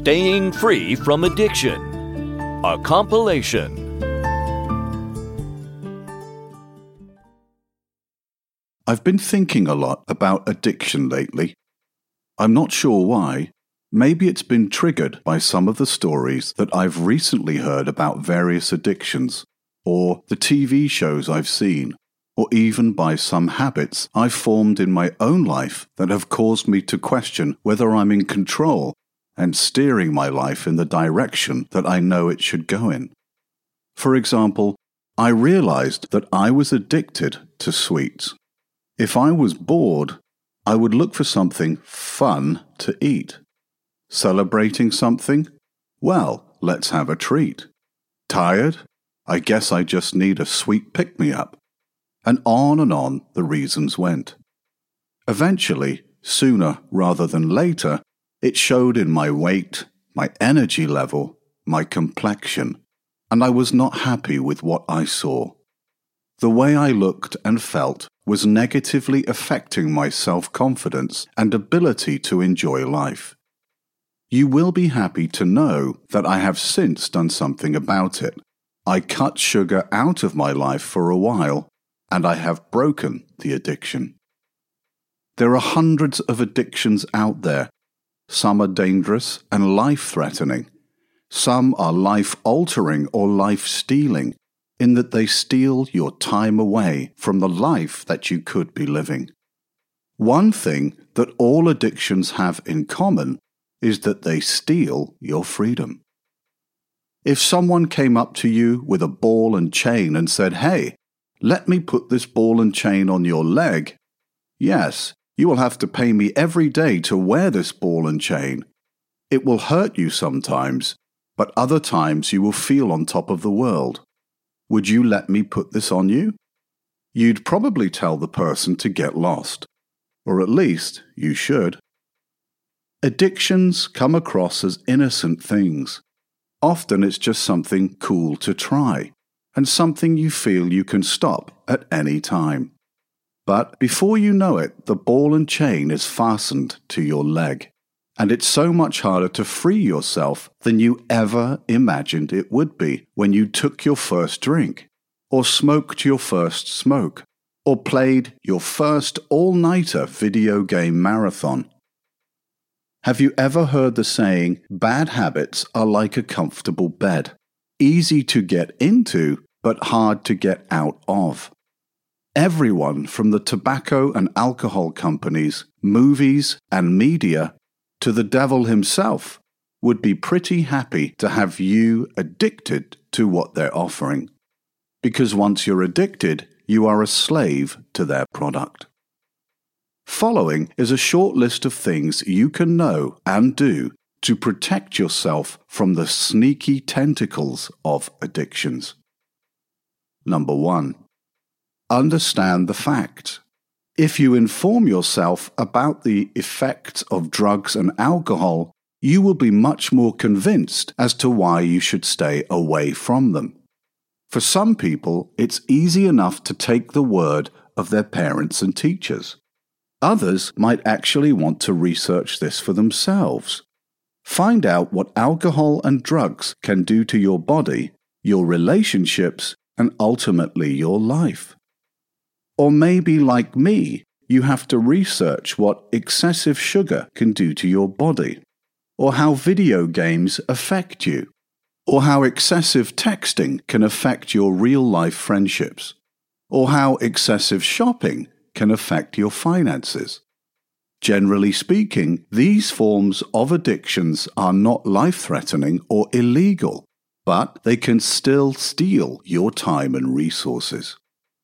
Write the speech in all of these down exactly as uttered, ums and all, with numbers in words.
Staying Free from Addiction, a compilation. I've been thinking a lot about addiction lately. I'm not sure why. Maybe it's been triggered by some of the stories that I've recently heard about various addictions, or the T V shows I've seen, or even by some habits I've formed in my own life that have caused me to question whether I'm in control and steering my life in the direction that I know it should go in. For example, I realized that I was addicted to sweets. If I was bored, I would look for something fun to eat. Celebrating something? Well, let's have a treat. Tired? I guess I just need a sweet pick-me-up. And on and on the reasons went. Eventually, sooner rather than later, it showed in my weight, my energy level, my complexion, and I was not happy with what I saw. The way I looked and felt was negatively affecting my self-confidence and ability to enjoy life. You will be happy to know that I have since done something about it. I cut sugar out of my life for a while, and I have broken the addiction. There are hundreds of addictions out there. Some are dangerous and life-threatening. Some are life-altering or life-stealing, in that they steal your time away from the life that you could be living. One thing that all addictions have in common is that they steal your freedom. If someone came up to you with a ball and chain and said, "Hey, let me put this ball and chain on your leg," yes, you will have to pay me every day to wear this ball and chain. It will hurt you sometimes, but other times you will feel on top of the world. Would you let me put this on you? You'd probably tell the person to get lost. Or at least you should. Addictions come across as innocent things. Often it's just something cool to try, and something you feel you can stop at any time. But before you know it, the ball and chain is fastened to your leg, and it's so much harder to free yourself than you ever imagined it would be when you took your first drink, or smoked your first smoke, or played your first all-nighter video game marathon. Have you ever heard the saying, bad habits are like a comfortable bed, easy to get into, but hard to get out of? Everyone from the tobacco and alcohol companies, movies and media, to the devil himself, would be pretty happy to have you addicted to what they're offering. Because once you're addicted, you are a slave to their product. Following is a short list of things you can know and do to protect yourself from the sneaky tentacles of addictions. Number one. Understand the facts. If you inform yourself about the effects of drugs and alcohol, you will be much more convinced as to why you should stay away from them. For some people, it's easy enough to take the word of their parents and teachers. Others might actually want to research this for themselves. Find out what alcohol and drugs can do to your body, your relationships, and ultimately your life. Or maybe, like me, you have to research what excessive sugar can do to your body, or how video games affect you, or how excessive texting can affect your real-life friendships, or how excessive shopping can affect your finances. Generally speaking, these forms of addictions are not life-threatening or illegal, but they can still steal your time and resources.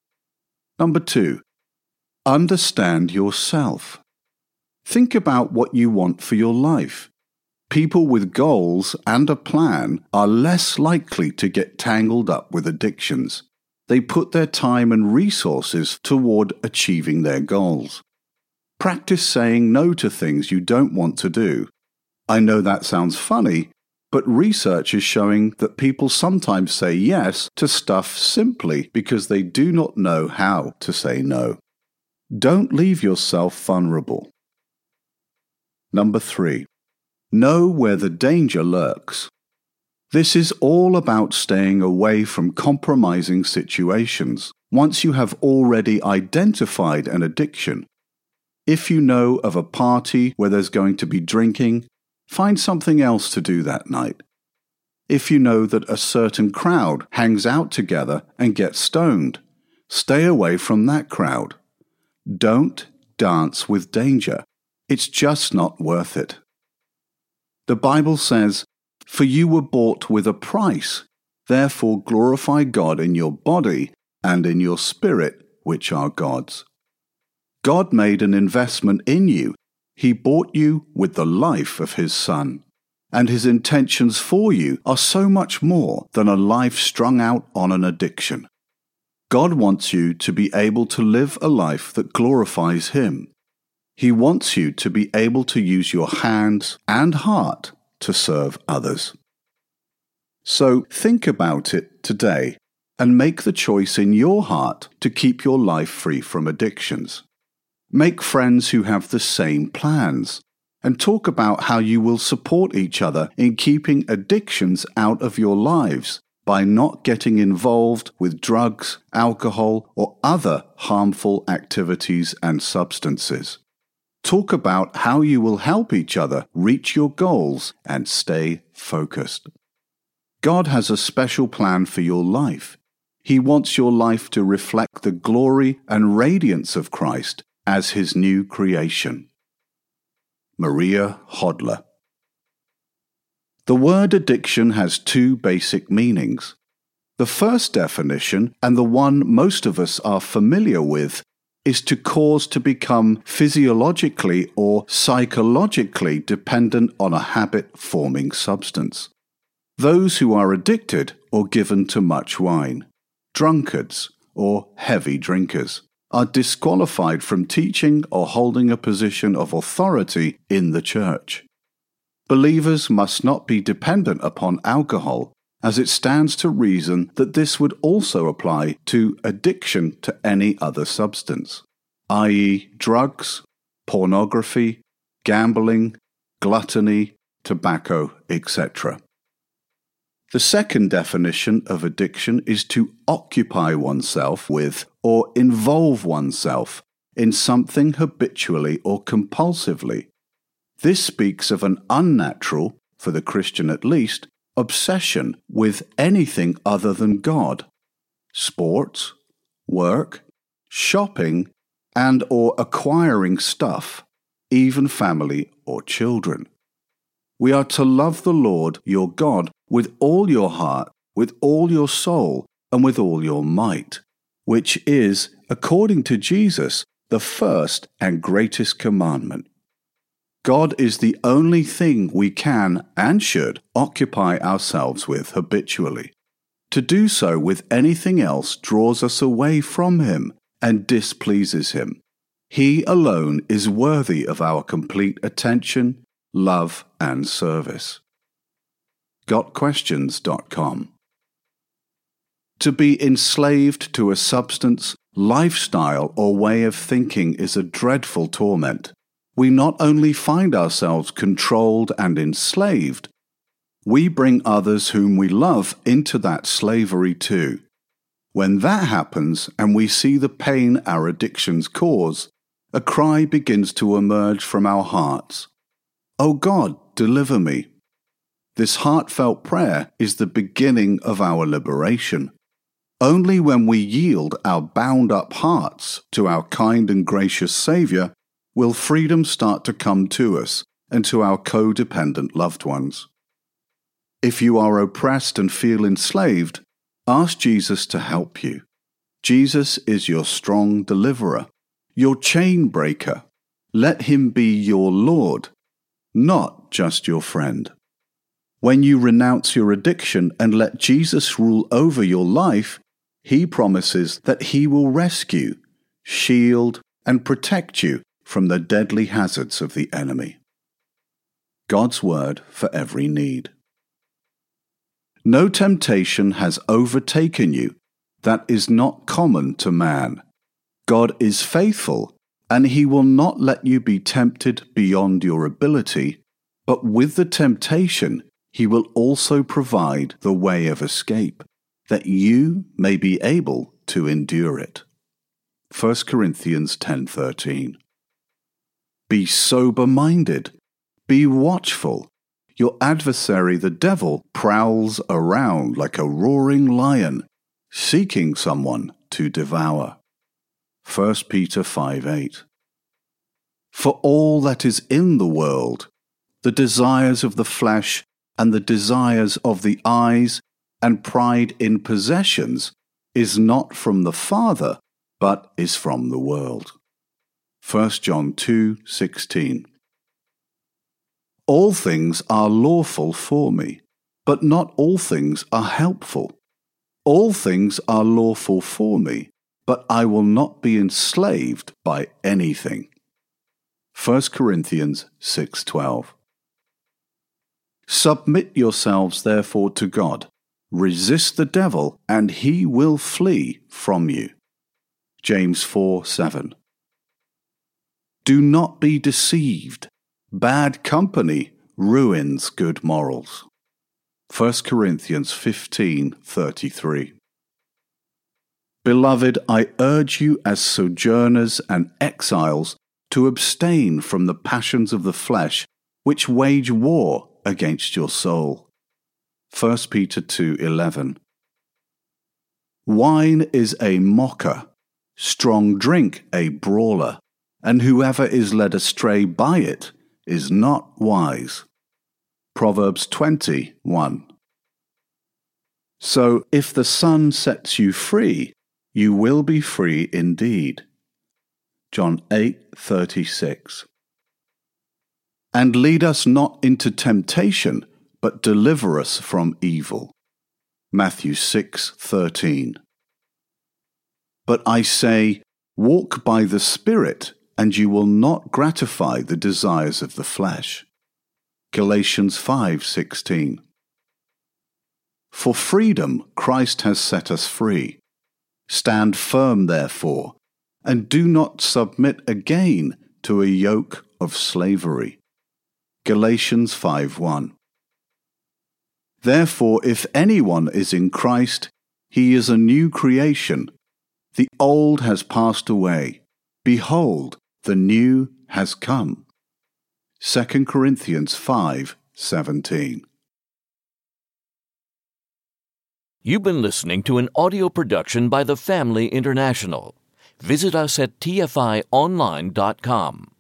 Number two, understand yourself. Think about what you want for your life. People with goals and a plan are less likely to get tangled up with addictions. They put their time and resources toward achieving their goals. Practice saying no to things you don't want to do. I know that sounds funny, but research is showing that people sometimes say yes to stuff simply because they do not know how to say no. Don't leave yourself vulnerable. Number three. Know where the danger lurks. This is all about staying away from compromising situations once you have already identified an addiction. If you know of a party where there's going to be drinking, find something else to do that night. If you know that a certain crowd hangs out together and gets stoned, stay away from that crowd. Don't dance with danger. It's just not worth it. The Bible says, "For you were bought with a price, therefore glorify God in your body and in your spirit, which are God's." God made an investment in you. He bought you with the life of His Son. And His intentions for you are so much more than a life strung out on an addiction. God wants you to be able to live a life that glorifies Him. He wants you to be able to use your hands and heart to serve others. So think about it today and make the choice in your heart to keep your life free from addictions. Make friends who have the same plans, and talk about how you will support each other in keeping addictions out of your lives by not getting involved with drugs, alcohol, or other harmful activities and substances. Talk about how you will help each other reach your goals and stay focused. God has a special plan for your life. He wants your life to reflect the glory and radiance of Christ as His new creation. Maria Hodler. The word addiction has two basic meanings. The first definition, and the one most of us are familiar with, is to cause to become physiologically or psychologically dependent on a habit-forming substance. Those who are addicted or given to much wine, drunkards or heavy drinkers, are disqualified from teaching or holding a position of authority in the church. Believers must not be dependent upon alcohol, as it stands to reason that this would also apply to addiction to any other substance, that is drugs, pornography, gambling, gluttony, tobacco, et cetera. The second definition of addiction is to occupy oneself with or involve oneself in something habitually or compulsively. This speaks of an unnatural, for the Christian at least, obsession with anything other than God. Sports, work, shopping, and or acquiring stuff, even family or children. We are to love the Lord your God with all your heart, with all your soul, and with all your might, which is, according to Jesus, the first and greatest commandment. God is the only thing we can and should occupy ourselves with habitually. To do so with anything else draws us away from Him and displeases Him. He alone is worthy of our complete attention, love, and service. got questions dot com. To be enslaved to a substance, lifestyle, or way of thinking is a dreadful torment. We not only find ourselves controlled and enslaved, we bring others whom we love into that slavery too. When that happens and we see the pain our addictions cause, a cry begins to emerge from our hearts. "Oh God, deliver me." This heartfelt prayer is the beginning of our liberation. Only when we yield our bound-up hearts to our kind and gracious Saviour will freedom start to come to us and to our codependent loved ones. If you are oppressed and feel enslaved, ask Jesus to help you. Jesus is your strong deliverer, your chain breaker. Let Him be your Lord, not just your friend. When you renounce your addiction and let Jesus rule over your life, He promises that He will rescue, shield, and protect you from the deadly hazards of the enemy. God's Word for every need. No temptation has overtaken you that is not common to man. God is faithful, and He will not let you be tempted beyond your ability, but with the temptation he will also provide the way of escape, that you may be able to endure it. First Corinthians ten thirteen. Be sober-minded, be watchful. Your adversary the devil prowls around like a roaring lion, seeking someone to devour. First Peter five eight. For all that is in the world, the desires of the flesh and the desires of the eyes and pride in possessions is not from the Father, but is from the world. First John two sixteen. All things are lawful for me, but not all things are helpful. All things are lawful for me, but I will not be enslaved by anything. First Corinthians six twelve. Submit yourselves therefore to God. Resist the devil, and he will flee from you. James four seven. Do not be deceived. Bad company ruins good morals. First Corinthians fifteen thirty-three. Beloved, I urge you as sojourners and exiles to abstain from the passions of the flesh, which wage war against your soul. First Peter two eleven. Wine is a mocker, strong drink a brawler, and whoever is led astray by it is not wise. Proverbs twenty one. So if the Son sets you free, you will be free indeed. John eight thirty-six. And lead us not into temptation, but deliver us from evil. Matthew six thirteen. But I say, walk by the Spirit, and you will not gratify the desires of the flesh. Galatians five sixteen. For freedom Christ has set us free. Stand firm, therefore, and do not submit again to a yoke of slavery. Galatians five one. Therefore, if anyone is in Christ, he is a new creation. The old has passed away. Behold, the new has come. Second Corinthians five seventeen. You've been listening to an audio production by the Family International. Visit us at T F I online dot com.